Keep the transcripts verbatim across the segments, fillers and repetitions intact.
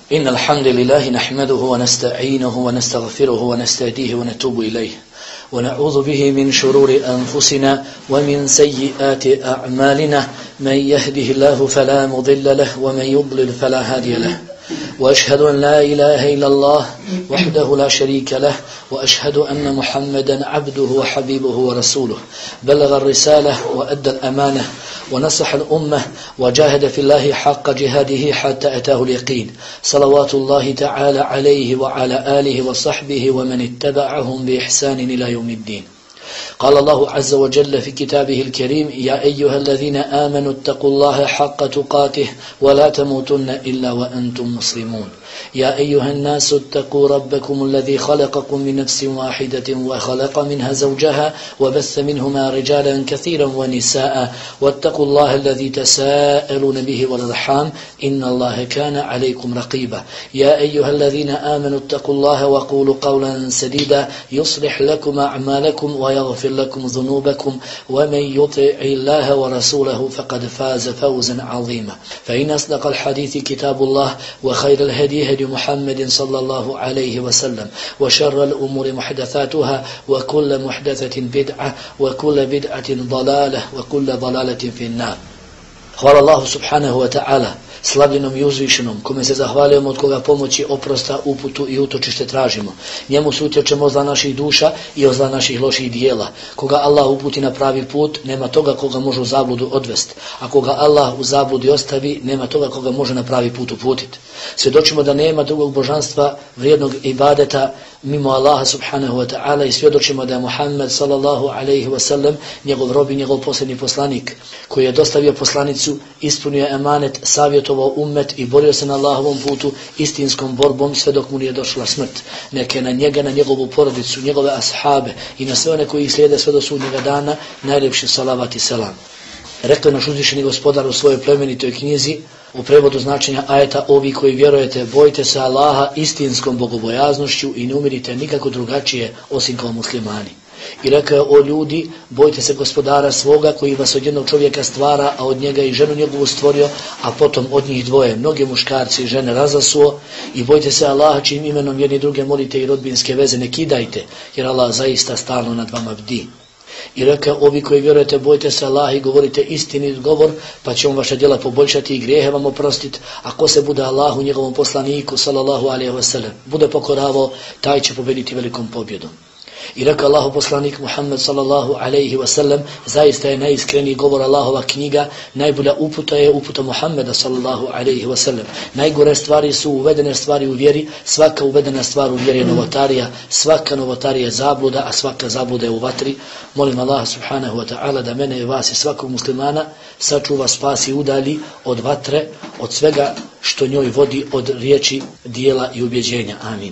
إن الحمد لله نحمده ونستعينه ونستغفره ونستهديه ونتوب إليه ونعوذ به من شرور أنفسنا ومن سيئات أعمالنا من يهده الله فلا مضل له ومن يضلل فلا هادي له وأشهد أن لا إله إلا الله وحده لا شريك له وأشهد أن محمدا عبده وحبيبه ورسوله بلغ الرسالة وأدى الأمانة ونصح الأمة وجاهد في الله حق جهاده حتى أتاه اليقين صلوات الله تعالى عليه وعلى آله وصحبه ومن اتبعهم بإحسان إلى يوم الدين. قال الله عز وجل في كتابه الكريم: يا أيها الذين آمنوا اتقوا الله حق تقاته ولا تموتن إلا وأنتم مسلمون. يا أيها الناس اتقوا ربكم الذي خلقكم من نفس واحدة وخلق منها زوجها وبث منهما رجالا كثيرا ونساء واتقوا الله الذي تساءلون به والأرحام إن الله كان عليكم رقيبا. يا أيها الذين آمنوا اتقوا الله وقولوا قولا سديدا يصلح لكم أعمالكم ويغفر لكم ذنوبكم ومن يطع الله ورسوله فقد فاز فوزا عظيما. فإن أصدق الحديث كتاب الله وخير الهدي هدي محمد صلى الله عليه وسلم وشر الأمور محدثاتها وكل محدثة بدعة وكل بدعة ضلالة وكل ضلالة في النار. Hvala Allahu subhanahu wa ta'ala, slavljenom i uzvišenom, kome se zahvaljujemo, od koga pomoći, oprosta, uputu i utočište tražimo. Njemu se utječemo od zla naših duša i od zla naših loših dijela. Koga Allah uputi na pravi put, nema toga koga može u zabludu odvesti. A koga Allah u zabludi ostavi, nema toga koga može na pravi put uputiti. Svjedočimo da nema drugog božanstva vrijednog ibadeta mimo Allaha subhanahu wa ta'ala i svjedočimo da je Muhammed sallallahu alaihi wa sallam njegov rob i njegov posljednji poslanik koji je dostavio poslanicu, ispunio emanet, savjetovao ummet i borio se na Allahovom putu istinskom borbom sve dok mu nije došla smrt. Neke na njega, na njegovu porodicu, njegove ashabe i na sve one koji ih slijede sve do sudnjega dana najljepši salavat i selam. Rekao je naš uzvišeni gospodar u svojoj plemenitoj knjizi u prevodu značenja ajeta: ovi koji vjerujete, bojite se Allaha istinskom bogobojaznošću i ne umirite nikako drugačije osim kao muslimani. I rekao: o ljudi, bojte se gospodara svoga koji vas od jednog čovjeka stvara, a od njega i ženu njegovu stvorio, a potom od njih dvoje mnoge muškarci i žene razasuo. I bojte se Allaha čijim imenom jedni druge molite i rodbinske veze ne kidajte, jer Allah zaista stalno nad vama bdi. I rekao: ovi koji vjerujete, bojte se Allaha i govorite istinit govor, pa će on vaša djela poboljšati i grijehe vam oprostiti. A ko se bude Allahu, njegovom poslaniku sallallahu alejhi ve sellem, bude pokoravao, taj će pobediti velikom pobjedom. I rekao Allahu poslanik Muhammed sallallahu alejhi ve sellem: zaista je najiskreniji govor Allahova knjiga, najbolja uputa je uputa Muhammeda sallallahu alejhi ve sellem. Najgore stvari su uvedene stvari u vjeri, svaka uvedena stvar u vjeri je novotarija, svaka novotarija je zabluda, a svaka zabluda je u vatri. Molim Allah subhanahu wa ta'ala da mene i vas i svakog muslimana sačuva, spasi i udalji od vatre, od svega što njoj vodi od riječi, dijela i ubjeđenja. Amin.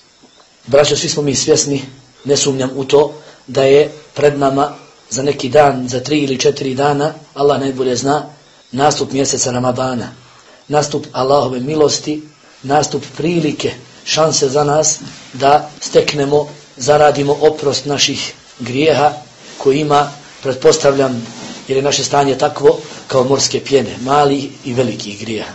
Braćo, svi smo mi svjesni, ne sumnjam u to, da je pred nama za neki dan, za tri ili četiri dana, Allah najbolje zna, nastup mjeseca Ramadana, nastup Allahove milosti, nastup prilike, šanse za nas da steknemo, zaradimo oprost naših grijeha koji ima, pretpostavljam, jer je naše stanje takvo kao morske pjene, mali i veliki grijeha.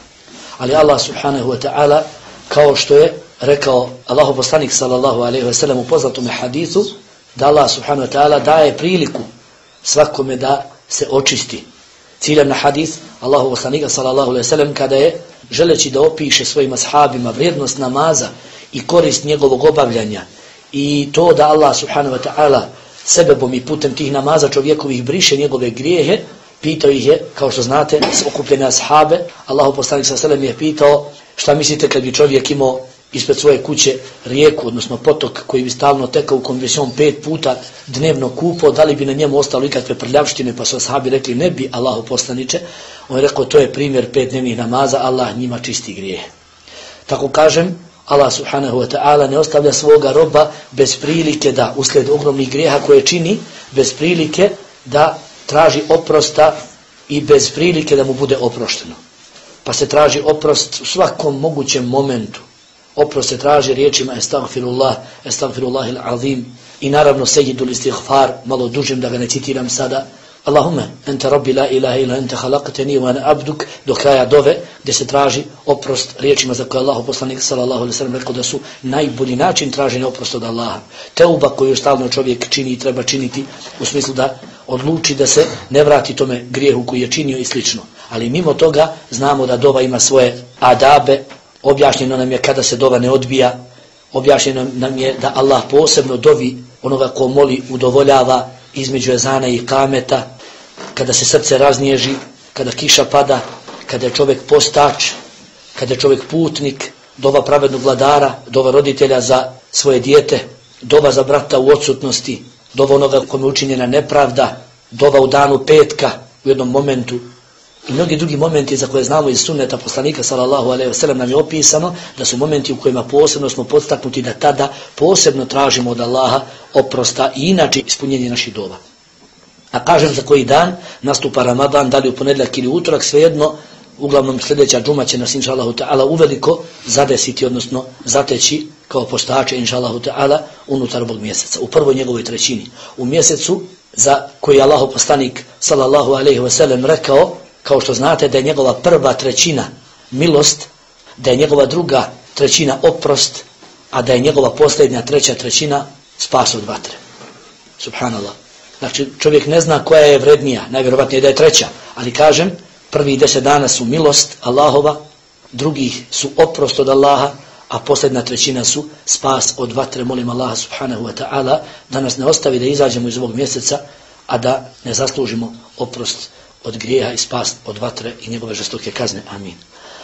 Ali Allah subhanahu wa ta'ala, kao što je rekao Allahu poslanik sallallahu alejhi ve sellem u poznatom hadisu, da Allah subhanahu wa ta'ala daje priliku svakome da se očisti. Ciljan na hadis Allahu poslanika sallallahu alejhi ve sellem kada je, želeći da opiše svojim ashabima vrijednost namaza i korist njegovog obavljanja i to da Allah subhanahu wa ta'ala sebebom i putem tih namaza čovjekovih briše njegove grijehe, pitao ih je, kao što znate, okupljene ashabe. Allahu poslanik sallallahu alejhi ve sellem je pitao: šta mislite kad bi čovjek imao ispred svoje kuće rijeku, odnosno potok koji bi stalno tekao, u kom bi se on pet puta dnevno kupao, da li bi na njemu ostalo ikakve prljavštine? Pa su ashabi rekli: ne bi, Allahu poslaniče. On je rekao: to je primjer pet dnevnih namaza, Allah njima čisti grijehe. Tako kažem, Allah subhanahu wa ta'ala ne ostavlja svoga roba bez prilike da, uslijed ogromnih grijeha koje čini, bez prilike da traži oprosta i bez prilike da mu bude oprošteno. Pa se traži oprost u svakom mogućem momentu. Oprost se traži riječima estagfirullah, estagfirullahil azim i naravno sejidul istighfar, malo dužim da ga ne citiram sada, Allahumma anta rabbi la ilaha illa anta khalaqtani wa ana abduk, do kraja dove gdje se traži oprost riječima za koje Allahu poslanik sallallahu alejhi ve sellem rekao da su najbolji način traženja oprosta od Allaha. Teuba koju stalno čovjek čini i treba činiti u smislu da odluči da se ne vrati tome grijehu koji je činio i slično. Ali mimo toga znamo da dova ima svoje adabe, objašnjeno nam je kada se dova ne odbija, objašnjeno nam je da Allah posebno dovi onoga ko moli udovoljava između ezana i kameta, kada se srce raznježi, kada kiša pada, kada je čovjek postač, kada je čovjek putnik, dova pravednog vladara, dova roditelja za svoje dijete, dova za brata u odsutnosti, dova onoga kome je učinjena nepravda, dova u danu petka u jednom momentu i mnogi drugi momenti za koje znamo iz sunneta poslanika sallallahu alejhi ve sellem nam je opisano da su momenti u kojima posebno smo podstaknuti da tada posebno tražimo od Allaha oprosta i inače ispunjenje naših dova. A kažem za koji dan nastupa Ramadan, da li u ponedjeljak ili utorak, svejedno, uglavnom sljedeća džuma će nas inšallahu ta'ala uveliko zadesiti, odnosno zateći kao postače inšallahu ta'ala unutar ovog mjeseca, u prvoj njegovoj trećini. U mjesecu za koji je Allahov poslanik sallallahu alejhi ve sellem rekao, kao što znate, da je njegova prva trećina milost, da je njegova druga trećina oprost, a da je njegova posljednja treća trećina spas od vatre. Subhanallah. Znači čovjek ne zna koja je vrednija, najvjerovatnije da je treća, ali kažem, prvi deset dana su milost Allahova, drugih su oprost od Allaha, a posljedna trećina su spas od vatre. Molim Allaha subhanahu wa ta'ala da nas ne ostavi da izađemo iz ovog mjeseca, a da ne zaslužimo oprost od grijeha i spas od vatre i njegove žestoke kazne. Amin.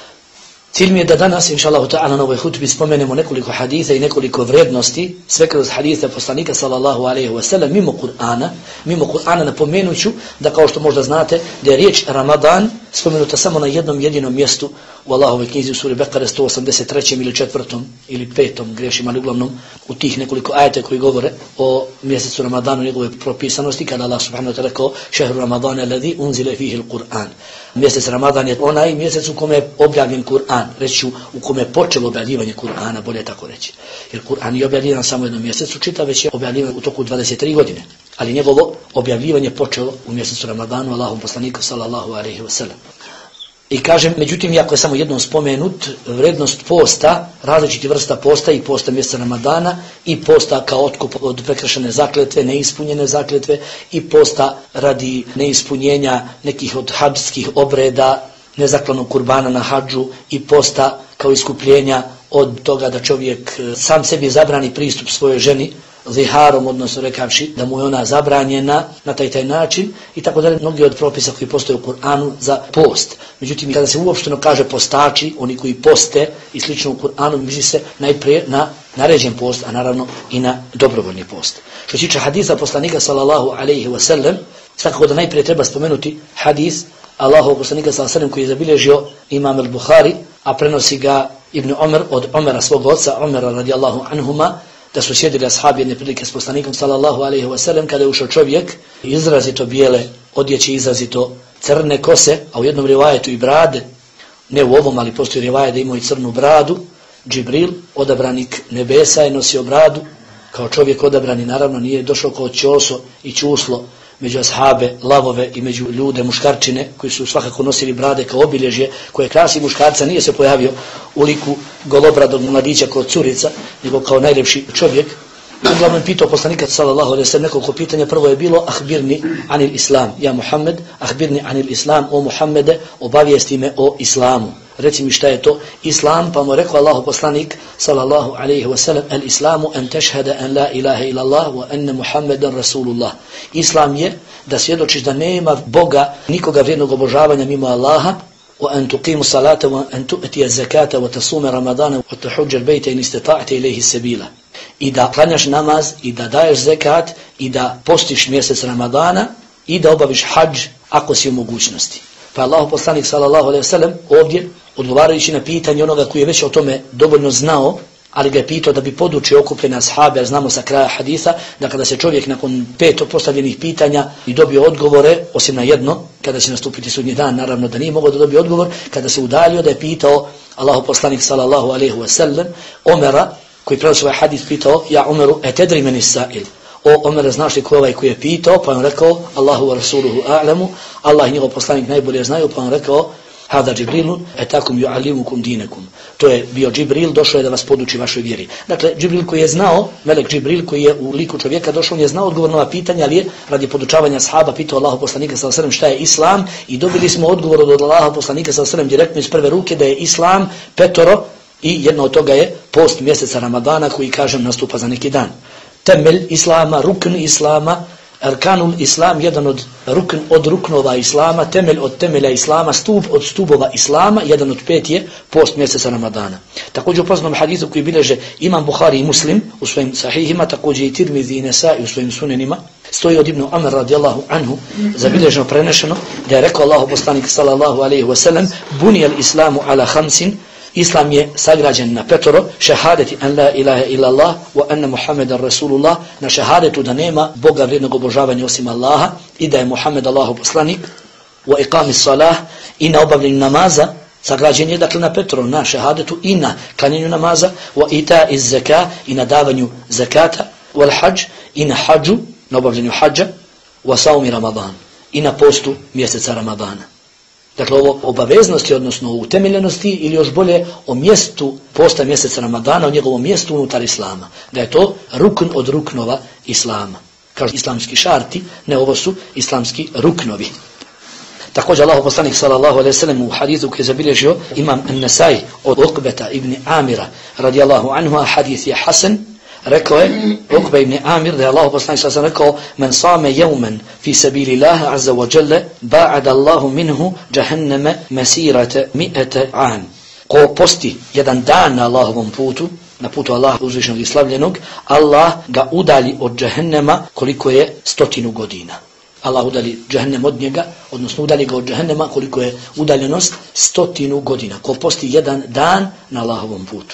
Cilj mi je da danas, inšallahu ta'ala, na ovoj hutbi spomenemo nekoliko haditha i nekoliko vrednosti, sve kroz haditha poslanika sallallahu alejhi ve sellem, mimo Kur'ana. Mimo Kur'ana napomenuću da, kao što možda znate, da je riječ Ramadan spomenuta samo na jednom jedinom mjestu u Allahovoj knjizi u suri Bekare sto osamdeset trećem ili četvrtom ili petom, grešim, ali uglavnom u tih nekoliko ajeta koji govore o mjesecu Ramadanu, njegove propisanosti, kada Allah subhanahu wa ta'ala rekao šehru Ramadana alladhi unzila fihi al-Qur'an. Mjesec Ramadan je onaj mjesec u kome je objavljen Kur'an, reći u kome je počelo objavljivanje Kur'ana, bolje tako reći. Jer Kur'an je objavljivan samo jednom mjesecu, čita već je objavljivan u toku dvadeset tri godine. Ali njegovo objavljivanje počelo u mjesecu Ramadanu, Allahom poslaniku sallallahu alejhi ve sellem. I kažem, međutim, iako je samo jednom spomenut, vrednost posta, različiti vrsta posta i posta mjeseca Ramadana i posta kao otkup od prekršene zakletve, neispunjene zakletve i posta radi neispunjenja nekih od hadžskih obreda, nezaklanog kurbana na hadžu i posta kao iskupljenja od toga da čovjek sam sebi zabrani pristup svojoj ženi ziharom, odnosno rekavši da mu je ona zabranjena na taj taj način i tako dalje, mnogi od propisa koji postoje u Kur'anu za post. Međutim, kada se uopšteno kaže postači, oni koji poste i slično u Kur'anu, misli se najprije na naređen post, a naravno i na dobrovoljni post. Što se tiče hadisa poslanika sallallahu alejhi ve sellem, svakako da najprije treba spomenuti hadis Allahov poslanika sallallahu alejhi ve sellem koji je zabilježio Imam al-Bukhari, a prenosi ga Ibn Omer od Omera, svog oca Omera radijallahu anhuma, da su sjedili ashabi jedne prilike s poslanikom sallallahu alejhi ve sellem kada je ušao čovjek izrazito bijele odjeće, izrazito crne kose, a u jednom rivajetu i brade, ne u ovom, ali postoji rivajet da imao i crnu bradu. Džibril, odabranik nebesa, je nosio bradu, kao čovjek odabrani, naravno nije došao kao ćoso i čuslo među ashabe, lavove i među ljude, muškarčine, koji su svakako nosili brade kao obilježje, koje krasi muškarca, nije se pojavio u liku golobradog mladića kao curica, nego kao najljepši čovjek. Uglavnom pitao poslanika sallallahu alejhi ve sellem nekoliko pitanja. Prvo je bilo ahbirni anil islam, ja Muhammed, ahbirni anil islam, o Muhammede, obavijesti me o islamu. Reci mi šta je to islam, pa mu rekao Allahu poslanik sallallahu alejhi ve sellem, el islamu an tashhada an la ilaha illa Allah wa anna Muhammedan rasulullah. Islam je da svjedočiš da nema Boga, nikoga vrijednog obožavanja mimo Allaha, wa an tuqimu salata wa an tu'tiya zakata wa tasuma ramadana wa tahujja al-bayta in istata'ta ilayhi sabila. I da klanjaš namaz, i da daješ zekat, i da postiš mjesec Ramadana, i da obaviš hadž ako si u mogućnosti. Pa Allahu poslanik sallallahu alejhi ve sellem ovdje, odgovarajući na pitanje onoga koji je već o tome dovoljno znao, ali ga je pitao da bi podučio okupljene ashabe, jer znamo sa kraja hadisa da kada se čovjek nakon pet postavljenih pitanja i dobio odgovore, osim na jedno, kada će nastupiti sudnji dan, naravno da nije mogao da dobije odgovor, kada se udalio da je pitao Allahu poslanik sallallahu alejhi ve sellem Omera, koji prenosi ovaj hadis, pitao: ja Omeru, etedri meni sa'il, o Omere, znaš li ko je ovaj koji je pitao, pa on rekao, Allahu wa rasuluhu a'lamu, Allah i njegov poslanik najbolje znaju, pa on rekao, hada Džibrilun, etakum ju'allimukum dinekum. To je bio Džibril, došao je da vas poduči vašoj vjeri. Dakle, Džibril koji je znao, melek Džibril koji je u liku čovjeka došao, on je znao odgovor na ova pitanja, ali je radi podučavanja sahaba pitao Allahu poslanika sallallahu alejhi ve sellem šta je islam i dobili smo odgovor od Allahu poslanika sallallahu alejhi ve sellem direktno iz prve ruke da je islam petoro i jedno od toga je post mjeseca Ramadana koji, kažem, nastupa za neki dan. Temelj islama, rukn islama, arkanul islam, jedan od rukn od ruknova islama, temelj od temelja islama, stup od stubova islama, jedan od pet je post mjeseca Ramadana. Također u poznatom hadisu koji bileže Imam Buhari i Muslim u svojim sahihima, također i Tirmizi i Nesai u svojim sunenima, stoji od Ibn Umar radijallahu anhu, zabilježeno prenešeno, da je rekao Allahu poslanik sallallahu alejhi ve sellem, bunijel islamu ala khamsin, Islam je sagrađen na petoro, šehadeti an la ilaha illallah wa anna Muhammedan Rasulullah, na šehadetu da nema Boga vrijednog obožavanja osim Allaha i da je Muhammed Allahu poslanik, wa iqami salah, i na obavljanju namaza, sagrađen je dakle na petoro, na šehadetu i na klanjanju namaza, wa ita iz zaka, i na davanju zakata, wal hađ, i na hađu, na obavljanju hađa, wa saumi Ramadan, i na postu mjeseca Ramadana. Dakle, ovo obaveznosti, odnosno utemeljenosti, ili još bolje o mjestu posta mjeseca Ramadana, o njegovom mjestu unutar islama. Da je to rukn od ruknova islama. Kažu islamski šarti, ne, ovo su islamski ruknovi. Također Allahu poslanik sallallahu alejhi ve sellem u hadisu koji je zabilježio Imam An-Nasai od Ukbeta ibn Amira radijallahu anhu, a hadis je hasan. Rekao je Ukbe ibn Amir da je Allahu poslanik sallallahu alejhi ve sellem rekao: "Men sama yawman fi sabilillah azza wa jalla ba'ada Allahu minhu jahannama masirata mi'ata 'am." Ko posti jedan dan na Allahovom putu, na putu Allaha uzvišenog i slavljenog, Allah ga udali od džehennema koliko je stotinu godina. Allah udali džehennem od njega, odnosno udali ga od džehennema koliko je udaljenost stotinu godina. Ko posti jedan dan na Allahovom putu.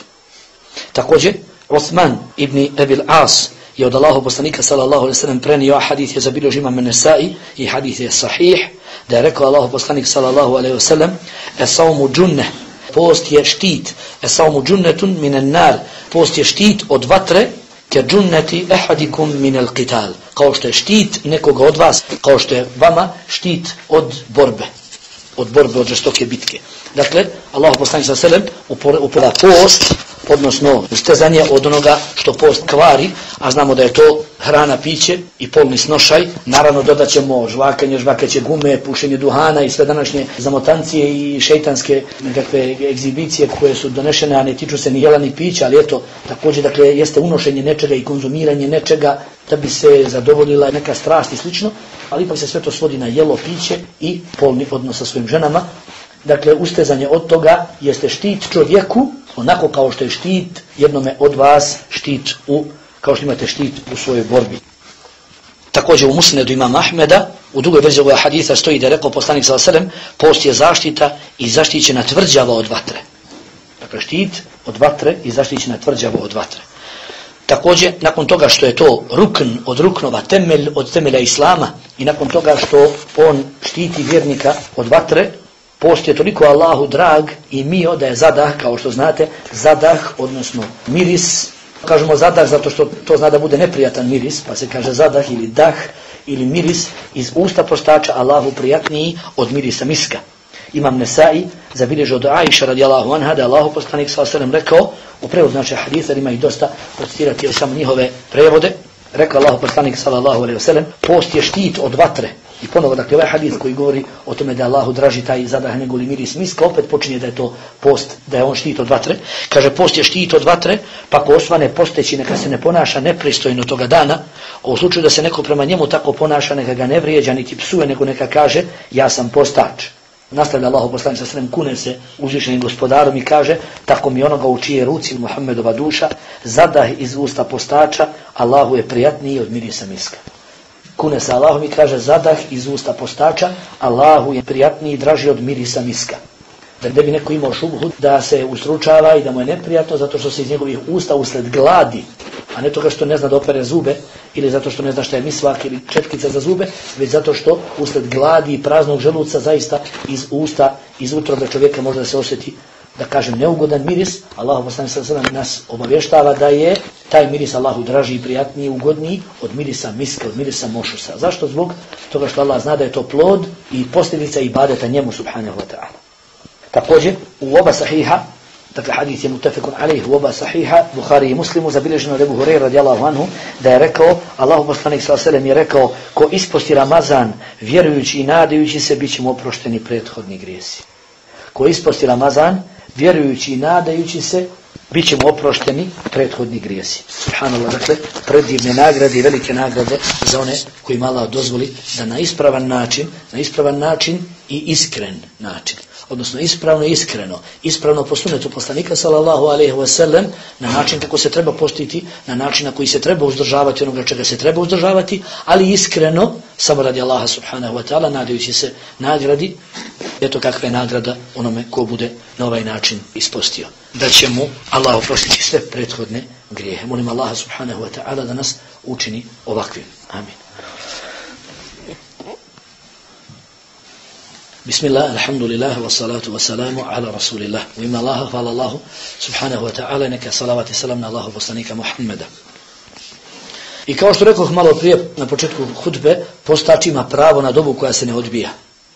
Također Uthman ibn Abil As je od Allahu poslanika sallallahu alejhi ve sellem prenio, hadis je zabilježio Imam An-Nasai i hadis je sahih, da je rekao Allahu poslanik sallallahu alejhi ve sellem: "Es-savmu džunneh", post je štit, "Es-savmu džunnetun minan nar", post je štit od vatre, ke džunneti ahadikum min al-qital, kao što je štit nekoga od vas, kao što je vama štit od borbe, od borbe, od žestoke bitke. Dakle, Allahu poslanik sallallahu alejhi ve sellem upoda post, odnosno ustezanje od onoga što post kvari, a znamo da je to hrana, piće i polni snošaj. Naravno dodat ćemo žvakanje, žvakaće gume, pušenje duhana i sve današnje zamotancije i šejtanske nekakve egzibicije koje su donešene, a ne tiču se ni jela ni pića, ali eto, također dakle jeste unošenje nečega i konzumiranje nečega da bi se zadovoljila neka strast i slično, ali ipak se sve to svodi na jelo, piće i polni odnos sa svojim ženama. Dakle, ustezanje od toga jeste štit čovjeku, onako kao što je štit jednome od vas, štit u, kao što imate štit u svojoj borbi. Također u Musnedu Imama Ahmeda, u drugoj verziji ovog hadisa stoji da je rekao poslanik sallallahu alejhi ve sellem: "Post je zaštita i zaštićena tvrđava od vatre." Dakle, štit od vatre i zaštićena tvrđava od vatre. Također, nakon toga što je to rukn od ruknova, temelj od temelja islama, i nakon toga što on štiti vjernika od vatre, post je toliko Allahu drag i mio da je zadah, kao što znate, zadah, odnosno miris. Kažemo zadah zato što to zna da bude neprijatan miris, pa se kaže zadah ili dah ili miris iz usta postača Allahu prijatniji od mirisa miska. Imam Nesai zabilježio od Aisha radijallahu anha da je Allahu poslanik sallallahu alejhi ve sellem rekao, u prevodu znači hadisa, ima ih dosta, citirati samo njihove prevode, rekao Allahu poslanik sallallahu alejhi ve sellem: "Post je štit od vatre." I ponovo, dakle, ovaj hadis koji govori o tome da je Allahu draži taj zadah nego li miris miska, opet počinje da je to post, da je on štit od vatre. Kaže, post je štit od vatre, pa ko osvane posteći, neka se ne ponaša nepristojno toga dana, a u slučaju da se neko prema njemu tako ponaša, neka ga ne vrijeđa niti psuje, nego neka kaže: "Ja sam postač." Nastavlja Allahu poslanik sallallahu alejhi ve sellem, kune se uzvišenim gospodarom i kaže: "Tako mi onoga u čije ruci Muhammedova duša, zadah iz usta postača, Allahu je prijatniji od mirisa miska." Kune se Allahom i kaže: "Zadah iz usta postača, Allahu je prijatniji i draži od mirisa miska." Da ne bi neko imao šubhu da se ustručava i da mu je neprijatno zato što se iz njegovih usta usled gladi, a ne toga što ne zna da opere zube, ili zato što ne zna šta je misvak ili četkica za zube, već zato što usled gladi i praznog želuca zaista iz usta, iz utrobe čovjeka može da se osjeti da kažem, neugodan miris, Allah poslanik sallallahu alejhi ve sellem nas obavještava da je taj miris Allahu draži i prijatniji, ugodniji od mirisa miska, od mirisa mošusa. Zašto? Zbog toga što Allah zna da je to plod i posljedica ibadeta njemu subhanahu wa ta'ala. Također, u oba sahiha, dakle hadis je mutafekun alejh, u oba sahiha, Buhari i Muslimu, zabilježeno od Ebu Hurajre radijallahu anhu, da je rekao, Allahu poslanik sallallahu alejhi ve sellem je rekao, ko isposti Ramazan vjerujući i nadajući se, bit će mu oprošteni prethodni grijesi. Ko isposti Ramazan vjerujući i nadajući se, bit će mu oprošteni prethodni grijesi. Subhanallah, dakle, predivne nagrade i velike nagrade za one kojima Allah dozvoli da na ispravan način, na ispravan način i iskren način, odnosno ispravno i iskreno, ispravno po sunnetu poslanika sallallahu alejhi ve sellem, na način kako se treba postiti, na način na koji se treba uzdržavati onoga čega se treba uzdržavati, ali iskreno, samo radi Allaha subhanahu wa ta'ala, nadajući se nagradi, eto kakva je nagrada onome ko bude na ovaj način ispostio. Da će mu Allah oprostiti sve prethodne grijehe. Molim Allaha subhanahu wa ta'ala da nas učini ovakvim. Amin. Bismillah, alhamdulillah, wassalatu wassalamu ala rasulillah. U ime Allaha, hvala Allahu subhanahu wa ta'ala, neka salavat i salam na Allahu poslanika Muhammeda. I kao što rekoh malo prije na početku hudbe, postač ima pravo na dobu koja se ne odbija.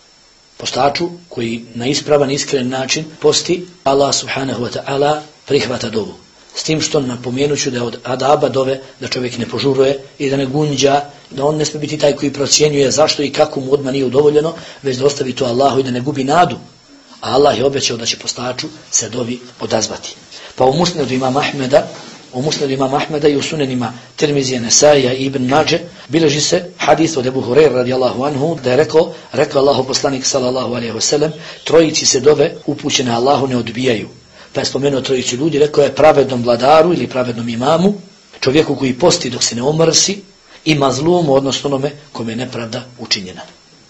Postaču koji na ispravan, iskren način posti, Allah subhanahu wa ta'ala prihvata dovu. S tim što napomenuću da je od adaba dove da čovjek ne požuruje i da ne gunđa, da on ne smije biti taj koji procjenjuje zašto i kako mu odmah nije udovoljeno, već da ostavi to Allahu i da ne gubi nadu. A Allah je obećao da će postaču se dovi odazvati. Pa u musnedu imama Ahmeda, u musnedu imama Ahmeda i u sunenima Tirmizije, Nesaija i Ibn Mađe bilježi se hadis od Ebu Hurajre radijallahu anhu da je rekao, rekao Allahu poslanik sallallahu alejhi ve sellem, trojici se dove upućene Allahu ne odbijaju. Pa je spomenuo trojicu ljudi, rekao je pravednom vladaru ili pravednom imamu, čovjeku koji posti dok se ne omrsi, i mazlumu, odnosno onome kome je nepravda učinjena.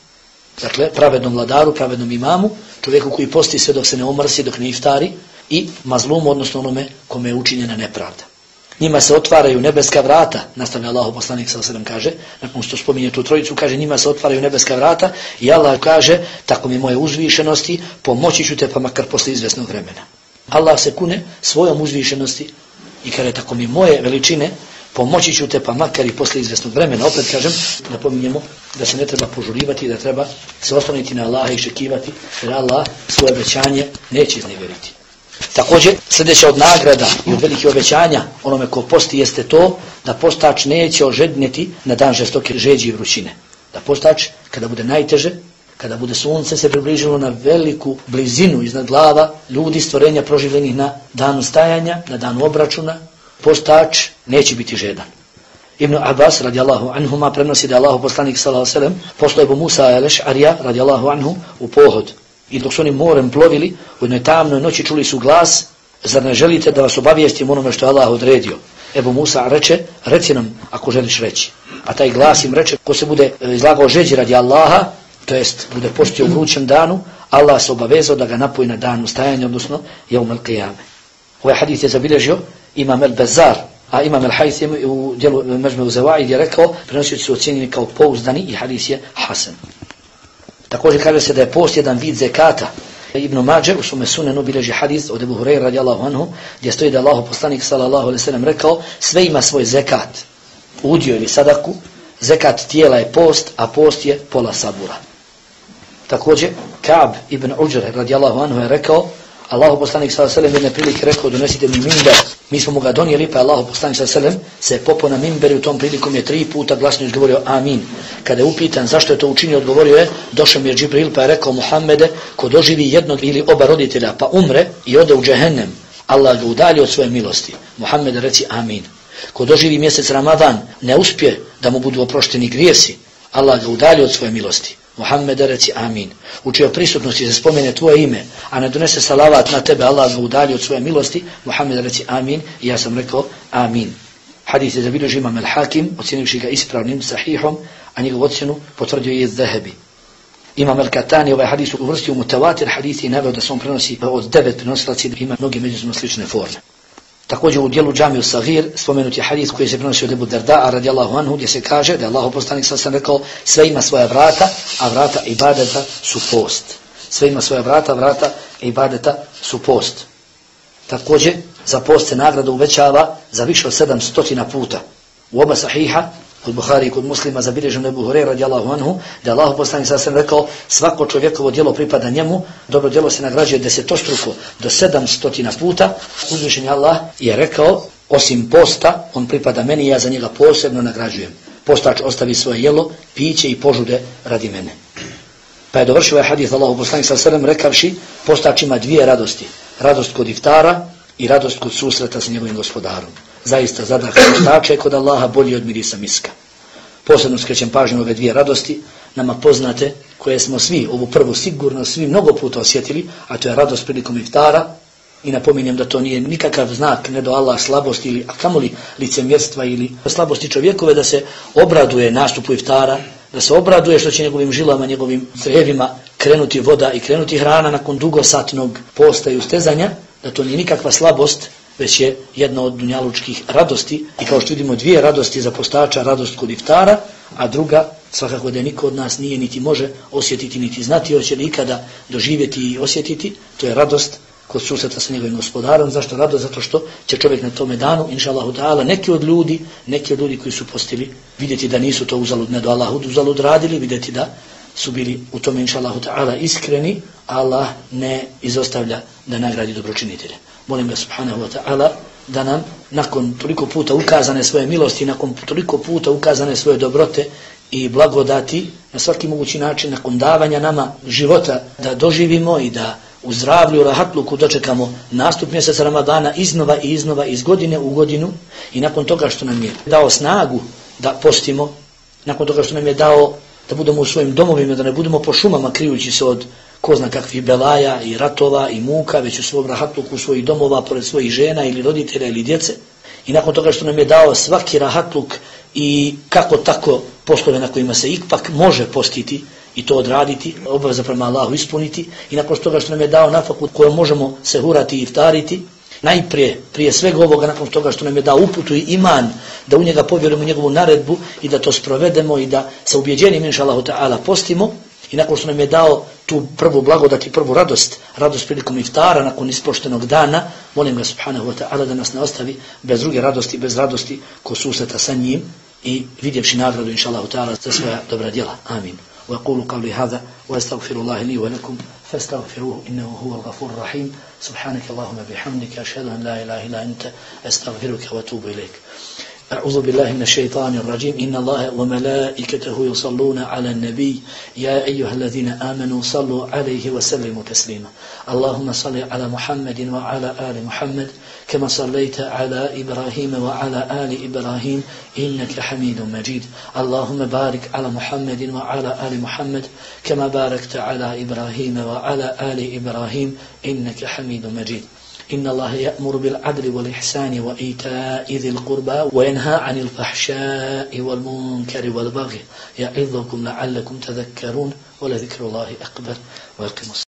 Dakle, pravednom vladaru, pravednom imamu, čovjeku koji posti sve dok se ne omrsi, dok ne iftari, i mazlumu, odnosno onome kome je učinjena nepravda. Njima se otvaraju nebeska vrata, nastavlja Allahu poslanik sallallahu alejhi ve sellem kaže, nakon što spominje tu trojicu, kaže njima se otvaraju nebeska vrata i Allah kaže, tako mi moje uzvišenosti, pomoći ću te pa makar posle izvesnog vremena. Allah se kune svojom uzvišenosti i kaže, tako mi moje veličine, pomoći ću te pa makar i posle izvesnog vremena. Opet kažem, napominjemo da se ne treba požurivati, da treba se osloniti na Allaha i iščekivati, jer Allah svoje obećanje neće iznevjeriti. Također, sljedeća od nagrada i od velikih obećanja onome ko posti jeste to da postač neće ožednjeti na dan žestoke žeđi i vrućine. Da postač, kada bude najteže, kada bude sunce se približilo na veliku blizinu iznad glava ljudi, stvorenja proživljenih na danu stajanja, na danu obračuna, postač neće biti žedan. Ibn Abbas radijallahu anhuma prenosi da je Allahu poslanik sallallahu alejhi ve sellem poslao Ebu Musa al-Eš'arija radijallahu anhu u pohod. I dok su oni morem plovili, u jednoj tamnoj noći čuli su glas, zar ne želite da vas obavijestim onome što je Allah odredio? Ebu Musa reče, reci nam ako želiš reći. A taj glas im reče, ko se bude izlagao žeđi radi Allaha, to jest bude postio u vrućem danu, Allah se obavezao da ga napoji na danu stajanja, odnosno jeum al-qiyame. Ovaj hadis je zabilježio Imam al-Bazar, a Imam al-Haytham u dijelu Međmu Zawaid je rekao, prenosioci su ocijenjeni kao pouzdani i hadis je hasan. Također kaže se da je post jedan vid zekata. Ibn Mađe u svome sunenu bilježi hadis od Ebu Hurajre radijallahu anhu, gdje stoji da je Allahu poslanik sallallahu alejhi ve sellem rekao, sve ima svoj zekat, udio ili sadaku, zekat tijela je post, a post je pola sabura. Također, Ka'b ibn Uđr radijallahu anhu je rekao, Allahu poslanik sallallahu alejhi ve sellem jedne prilike rekao, donesite mi minber. Mi smo mu ga donijeli, pa Allahu poslanik sallallahu alejhi ve sellem se popeo na minber i u tom prilikom je tri puta glasno izgovorio amin. Kada je upitan zašto je to učinio, odgovorio je, došao mi je Džibril pa je rekao, Muhammede, ko doživi jednog ili oba roditelja pa umre i ode u džehennem, Allah ga udalji od svoje milosti. Muhammede, reci amin. Ko doživi mjesec Ramadan, ne uspije da mu budu oprošteni grijesi, Allah ga udalji od svoje milosti. Muhammede, reci amin. U čijoj prisutnosti se spomene tvoje ime, a ne donese salavat na tebe, Allah ga udalji od svoje milosti, Muhammede, reci amin. I ja sam rekao amin. Hadis je zabilježio Imam al-Hakim, ocjenivši ga ispravnim, sahihom, a njegov ocjenu potvrdio je Zahebi. Imam al-Katani ovaj hadis uvrstio u mutawatir hadisi i naveo da se on prenosi od devet prenosilaca, ima mnoge međusobno slične forme. Također u dijelu Džamiju Sagir spomenut je hadis koji se prenosi od Ebu Darda'a radijallahu anhu, gdje se kaže da je Allahu poslanik sallallahu alejhi ve sellem rekao, sve ima svoja vrata, a vrata ibadeta su post. Sve ima svoja vrata, vrata ibadeta su post. Također, za post se nagrada uvećava za više od sedamsto puta. U oba sahiha, kod Buhari i kod Muslima, zabilježeno je Ebu Hurajra radijallahu anhu, da je Allahu poslanik sallallahu alejhi ve sellem rekao, svako čovjekovo djelo pripada njemu, dobro djelo se nagrađuje desetostruko do sedamsto puta. Uzvišeni Allah je rekao, osim posta, on pripada meni i ja za njega posebno nagrađujem. Postač ostavi svoje jelo, piće i požude radi mene. Pa je dovršio ovaj hadis Allahu poslanik sallallahu alejhi ve sellem rekavši, postač ima dvije radosti, radost kod iftara i radost kod susreta sa njegovim gospodarom. Zaista zadah postača je kod Allaha bolji od mirisa miska. Posebno skrećem pažnju ove dvije radosti, nama poznate, koje smo svi, ovu prvu sigurno svi mnogo puta osjetili, a to je radost prilikom iftara. I napominjem da to nije nikakav znak ne do Allah slabosti ili a kamoli licemjerstva ili slabosti čovjekove, da se obraduje nastupu iftara, da se obraduje što će njegovim žilama, njegovim crevima krenuti voda i krenuti hrana nakon dugosatnog posta i ustezanja, da to nije nikakva slabost, već je jedna od dunjalučkih radosti. I kao što vidimo, dvije radosti za postača, radost kod iftara, a druga svakako da niko od nas nije niti može osjetiti niti znati hoće li ikada doživjeti i osjetiti, to je radost kod susreta sa njegovim gospodarom. Zašto radost? Zato što će čovjek na tome danu, inša Allahu ta'ala, neki od ljudi, neki od ljudi koji su postili, vidjeti da nisu to uzalud, ne do Allahu uzalud radili, vidjeti da su bili u tome, inša Allahu ta'ala, iskreni. Allah ne izostavlja da nagradi dobročinitelje. Molim ga subhanahu wa ta'ala da nam nakon toliko puta ukazane svoje milosti, nakon toliko puta ukazane svoje dobrote i blagodati, na svaki mogući način, nakon davanja nama života, da doživimo i da u zdravlju, rahatluku dočekamo nastup mjeseca Ramadana iznova i iznova, iz godine u godinu, i nakon toga što nam je dao snagu da postimo, nakon toga što nam je dao da budemo u svojim domovima, da ne budemo po šumama krijući se od ko zna kakvih belaja i ratova i muka, već u svom rahatluku, u svojih domova, pored svojih žena ili roditelja ili djece. I nakon toga što nam je dao svaki rahatluk i kako tako poslove na kojima se ipak može postiti i to odraditi, obaveza prema Allahu ispuniti, i nakon toga što nam je dao nafaku kojom možemo se hurati i iftariti, najprije, prije svega ovoga, nakon toga što nam je dao uputu i iman, da u njega povjerujemo njegovu naredbu i da to sprovedemo i da sa ubjeđenim inša Allahu ta'ala postimo, i nakon što nam je dao tu prvu blagodat i prvu radost, radost prilikom iftara nakon ispoštenog dana, molim ga subhanahu wa ta'ala da nas ne ostavi bez druge radosti, bez radosti ko susreta sa njim i vidjevši nagradu inša Allahu ta'ala za svoja dobra djela. Amin. وأقول قولي هذا وأستغفر الله لي ولكم فاستغفروه إنه هو الغفور الرحيم. سبحانك اللهم بحمدك أشهد أن لا إله إلا أنت أستغفرك وأتوب إليك. أعوذ بالله من الشيطان الرجيم. إن الله وملائكته يصلون على النبي يا أيها الذين آمنوا صلوا عليه وسلموا تسليما. اللهم صل على محمد وعلى آل محمد كما صليت على إبراهيم وعلى آل إبراهيم إنك حميد مجيد. اللهم بارك على محمد وعلى آل محمد كما باركت على إبراهيم وعلى آل إبراهيم إنك حميد مجيد. إن الله يأمر بالعدل والإحسان وإيتاء ذي القربى وينهى عن الفحشاء والمنكر والبغي يعظكم لعلكم تذكرون ولذكر الله أكبر. ويقيم